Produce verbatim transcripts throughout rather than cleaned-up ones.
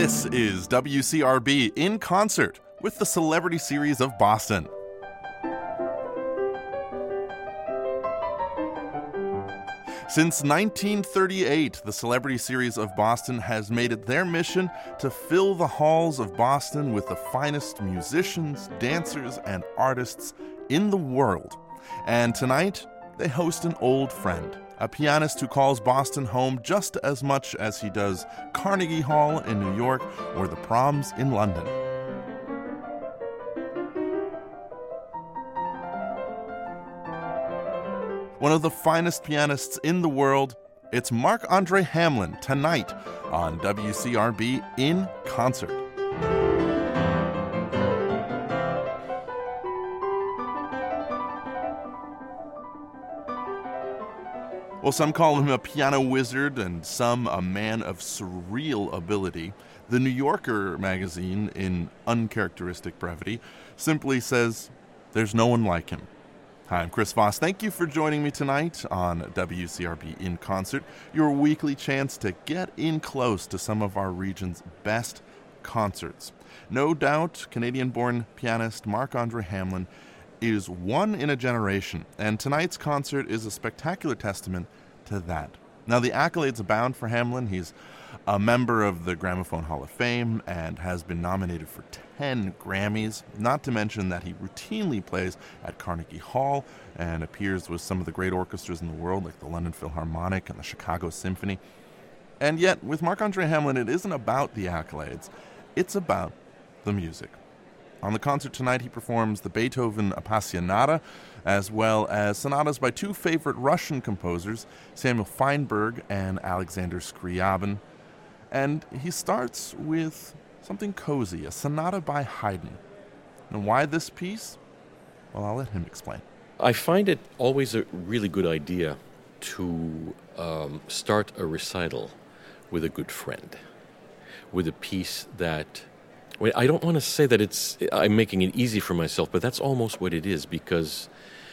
This is W C R B in concert with the Celebrity Series of Boston. Since nineteen thirty-eight, the Celebrity Series of Boston has made it their mission to fill the halls of Boston with the finest musicians, dancers, and artists in the world. And tonight, they host an old friend, a pianist who calls Boston home just as much as he does Carnegie Hall in New York or the Proms in London. One of the finest pianists in the world, it's Marc-Andre Hamelin tonight on W C R B in concert. Well, some call him a piano wizard and some a man of surreal ability. The New Yorker magazine, in uncharacteristic brevity, simply says, "There's no one like him." Hi, I'm Chris Voss. Thank you for joining me tonight on W C R B in concert, your weekly chance to get in close to some of our region's best concerts. No doubt, Canadian-born pianist Marc-Andre Hamelin is one in a generation, and tonight's concert is a spectacular testament to that. Now, the accolades abound for Hamelin. He's a member of the Gramophone Hall of Fame and has been nominated for ten Grammys, not to mention that he routinely plays at Carnegie Hall and appears with some of the great orchestras in the world, like the London Philharmonic and the Chicago Symphony. And yet, with Marc-Andre Hamelin, it isn't about the accolades. It's about the music. On the concert tonight, he performs the Beethoven Appassionata, as well as sonatas by two favorite Russian composers, Samuel Feinberg and Alexander Scriabin. And he starts with something cozy, a sonata by Haydn. And why this piece? Well, I'll let him explain. I find it always a really good idea to um, start a recital with a good friend, with a piece that... Well, I don't want to say that it's I'm making it easy for myself, but that's almost what it is, because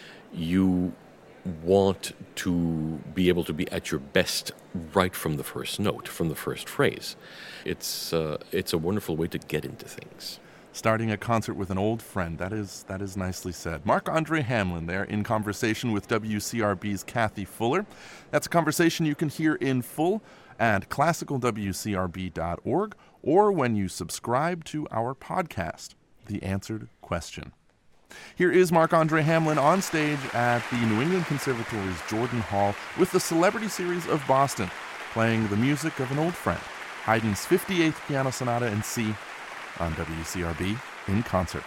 you want to be able to be at your best right from the first note, from the first phrase. It's uh, it's a wonderful way to get into things. Starting a concert with an old friend, that is that is nicely said. Marc-Andre Hamelin there in conversation with W C R B's Kathy Fuller. That's a conversation you can hear in full at classical w c r b dot org or when you subscribe to our podcast, The Answered Question. Here is Marc-Andre Hamelin on stage at the New England Conservatory's Jordan Hall with the Celebrity Series of Boston, playing the music of an old friend, Haydn's fifty-eighth Piano Sonata in C, on W C R B in concert.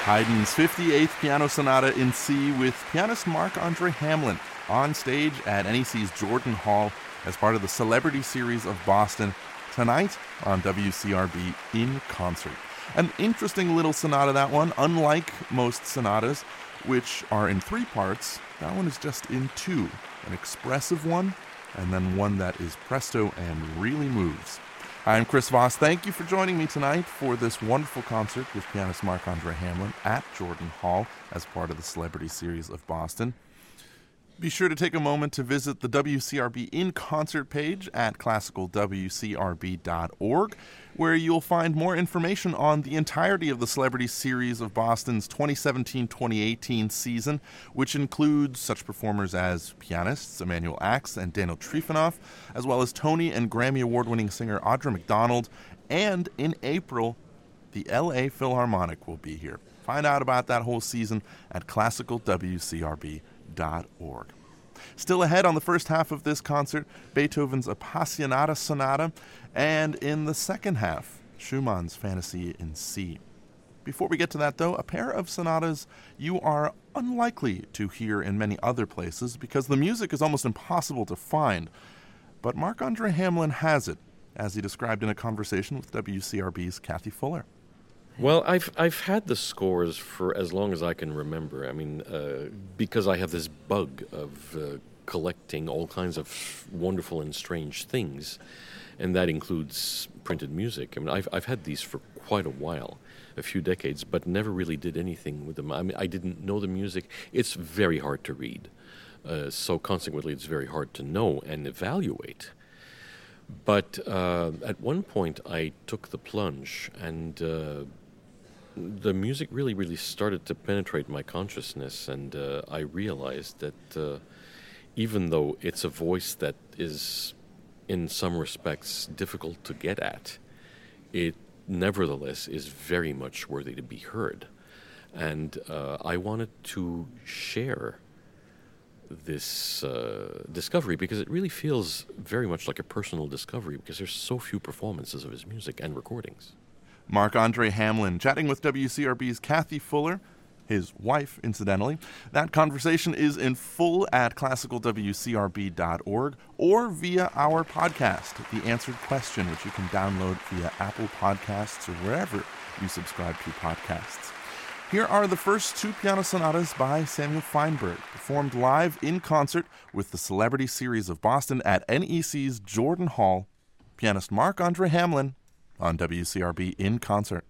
Haydn's fifty-eighth Piano Sonata in C with pianist Marc-Andre Hamelin on stage at N E C's Jordan Hall as part of the Celebrity Series of Boston tonight on W C R B in concert. An interesting little sonata, that one. Unlike most sonatas, which are in three parts, that one is just in two. An expressive one, and then one that is presto and really moves. I'm Chris Voss. Thank you for joining me tonight for this wonderful concert with pianist Marc-Andre Hamelin at Jordan Hall as part of the Celebrity Series of Boston. Be sure to take a moment to visit the W C R B In Concert page at classical w c r b dot org, where you'll find more information on the entirety of the Celebrity Series of Boston's twenty seventeen twenty eighteen season, which includes such performers as pianists Emanuel Ax and Daniel Trifonov, as well as Tony and Grammy Award-winning singer Audra McDonald, and in April, the L A Philharmonic will be here. Find out about that whole season at classical w c r b dot org. Still ahead on the first half of this concert, Beethoven's Appassionata Sonata, and in the second half, Schumann's Fantasy in C. Before we get to that, though, a pair of sonatas you are unlikely to hear in many other places because the music is almost impossible to find. But Marc-Andre Hamelin has it, as he described in a conversation with W C R B's Kathy Fuller. Well, I've I've had the scores for as long as I can remember. I mean, uh, because I have this bug of uh, collecting all kinds of wonderful and strange things, and that includes printed music. I mean, I've I've had these for quite a while, a few decades, but never really did anything with them. I mean, I didn't know the music. It's very hard to read, uh, so consequently, it's very hard to know and evaluate. But uh, at one point, I took the plunge and. Uh, The music really, really started to penetrate my consciousness, and uh, I realized that uh, even though it's a voice that is, in some respects, difficult to get at, it nevertheless is very much worthy to be heard. And uh, I wanted to share this uh, discovery because it really feels very much like a personal discovery because there's so few performances of his music and recordings. Marc-Andre Hamelin chatting with W C R B's Kathy Fuller, his wife, incidentally. That conversation is in full at classical w c r b dot org or via our podcast, The Answered Question, which you can download via Apple Podcasts or wherever you subscribe to podcasts. Here are the first two piano sonatas by Samuel Feinberg, performed live in concert with the Celebrity Series of Boston at N E C's Jordan Hall. Pianist Marc-Andre Hamelin on W C R B In Concert.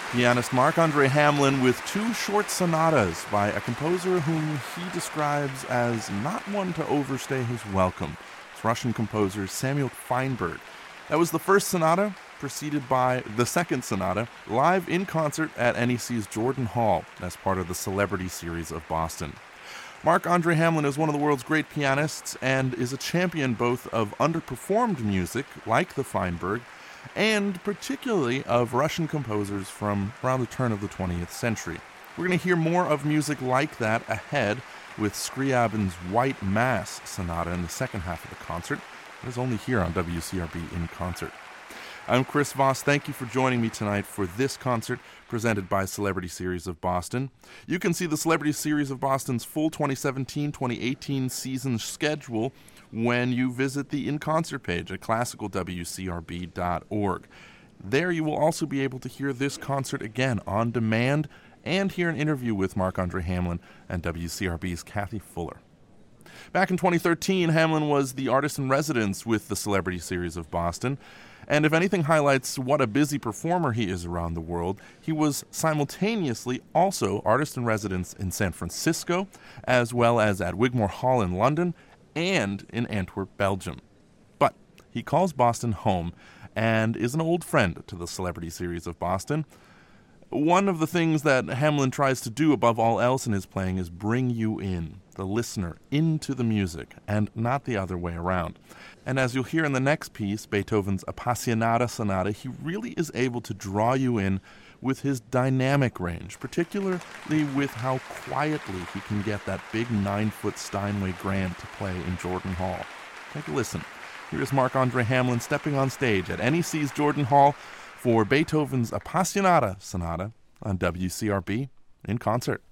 Pianist Marc-Andre Hamelin with two short sonatas by a composer whom he describes as not one to overstay his welcome. It's Russian composer Samuel Feinberg. That was the first sonata, preceded by the second sonata, live in concert at N E C's Jordan Hall as part of the Celebrity Series of Boston. Marc-Andre Hamelin is one of the world's great pianists and is a champion both of underperformed music, like the Feinberg, and particularly of Russian composers from around the turn of the twentieth century. We're going to hear more of music like that ahead with Scriabin's White Mass Sonata in the second half of the concert. It is only here on W C R B In Concert. I'm Chris Voss. Thank you for joining me tonight for this concert presented by Celebrity Series of Boston. You can see the Celebrity Series of Boston's full twenty seventeen twenty eighteen season schedule when you visit the In Concert page at classical w c r b dot org. There you will also be able to hear this concert again on demand and hear an interview with Marc-Andre Hamelin and W C R B's Kathy Fuller. Back in twenty thirteen, Hamelin was the artist in residence with the Celebrity Series of Boston. And if anything highlights what a busy performer he is around the world, he was simultaneously also artist in residence in San Francisco, as well as at Wigmore Hall in London and in Antwerp, Belgium. But he calls Boston home and is an old friend to the Celebrity Series of Boston. One of the things that Hamelin tries to do above all else in his playing is bring you in, the listener, into the music, and not the other way around. And as you'll hear in the next piece, Beethoven's Appassionata Sonata, he really is able to draw you in with his dynamic range, particularly with how quietly he can get that big nine-foot Steinway grand to play in Jordan Hall. Take a listen. Here is Marc-Andre Hamelin stepping on stage at N E C's Jordan Hall for Beethoven's Appassionata Sonata on W C R B In Concert.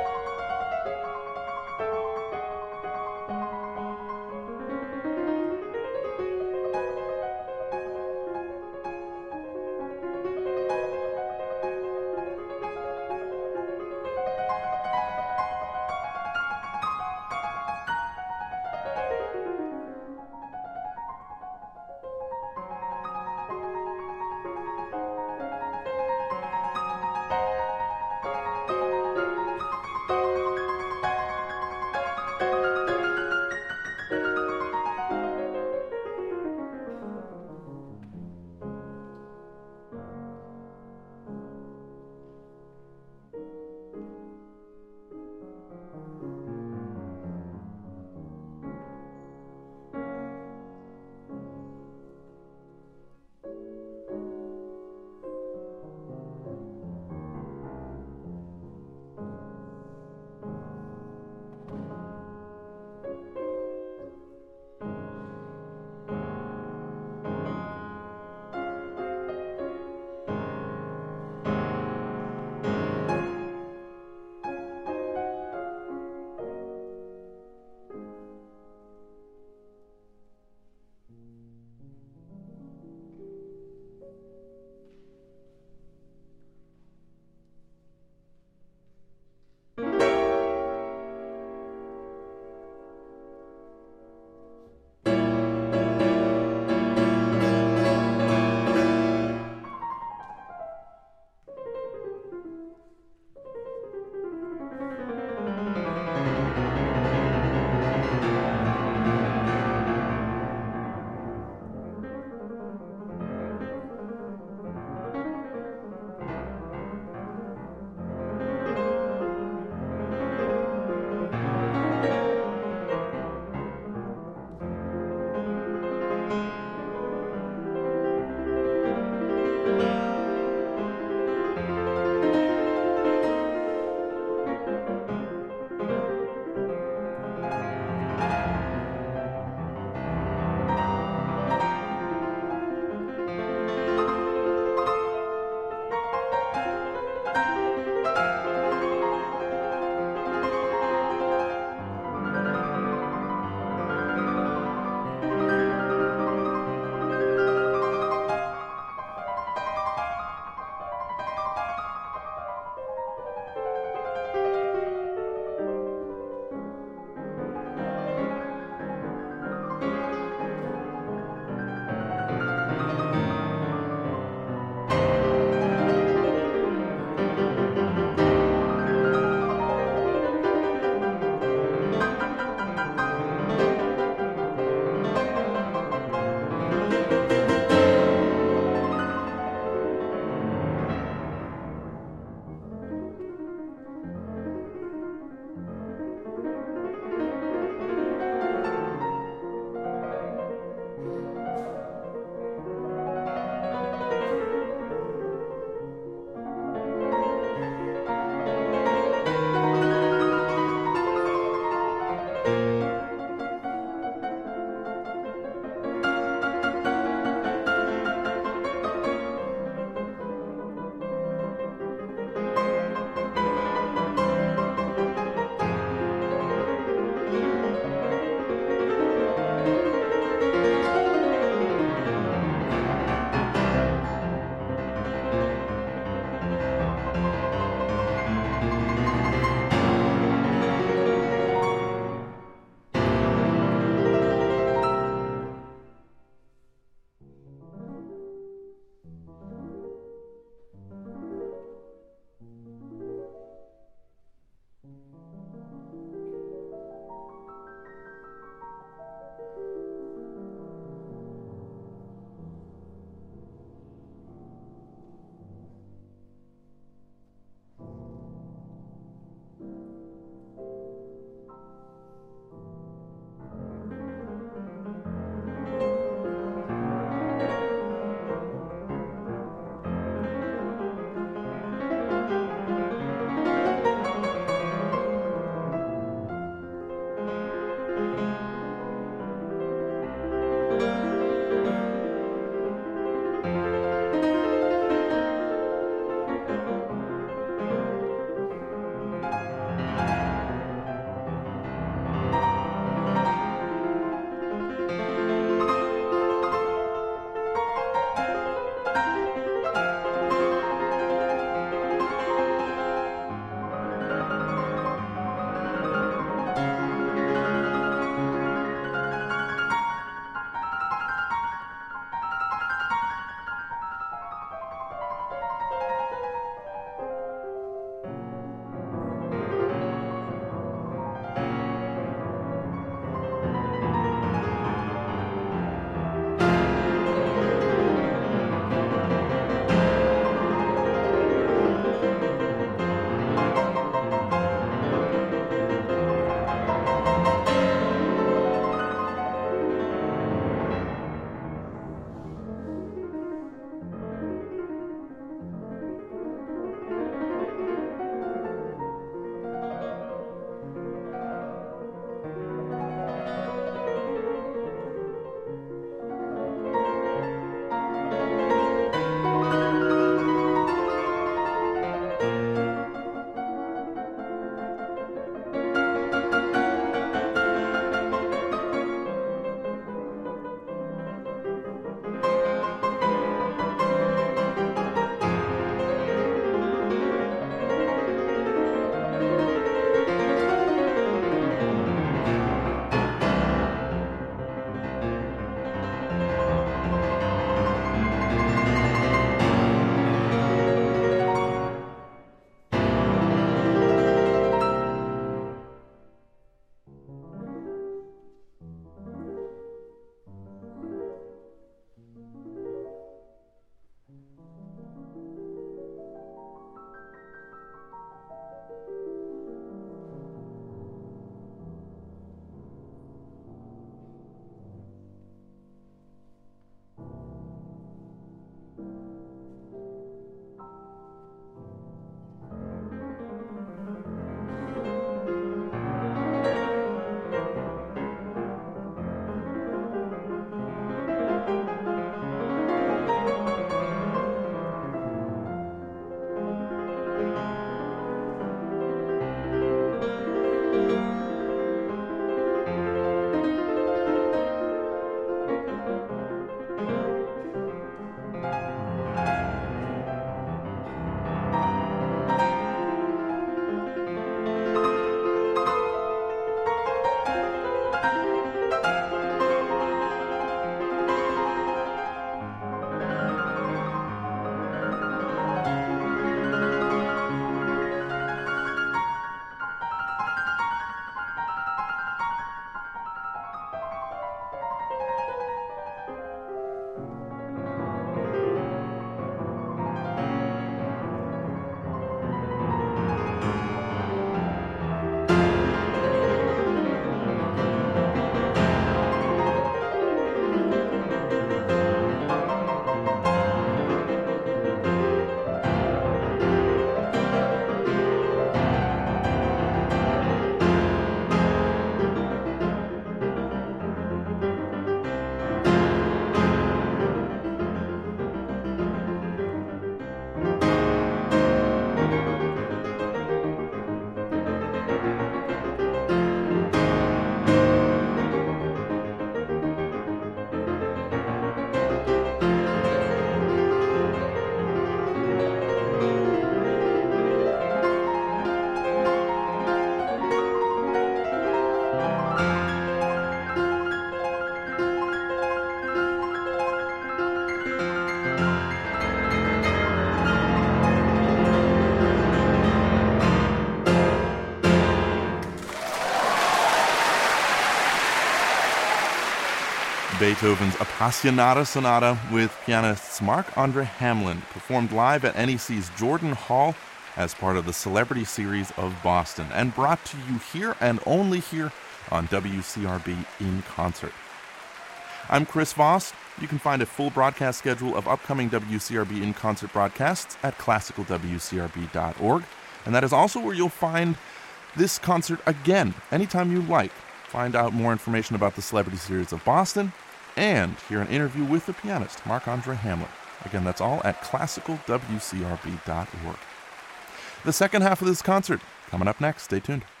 Beethoven's Appassionata Sonata with pianists Marc-Andre Hamelin, performed live at N E C's Jordan Hall as part of the Celebrity Series of Boston, and brought to you here and only here on W C R B In Concert. I'm Chris Voss. You can find a full broadcast schedule of upcoming W C R B In Concert broadcasts at classical w c r b dot org, and that is also where you'll find this concert again anytime you like. Find out more information about the Celebrity Series of Boston, and hear an interview with the pianist Marc-Andre Hamelin. Again, that's all at classical w c r b dot org. The second half of this concert coming up next. Stay tuned.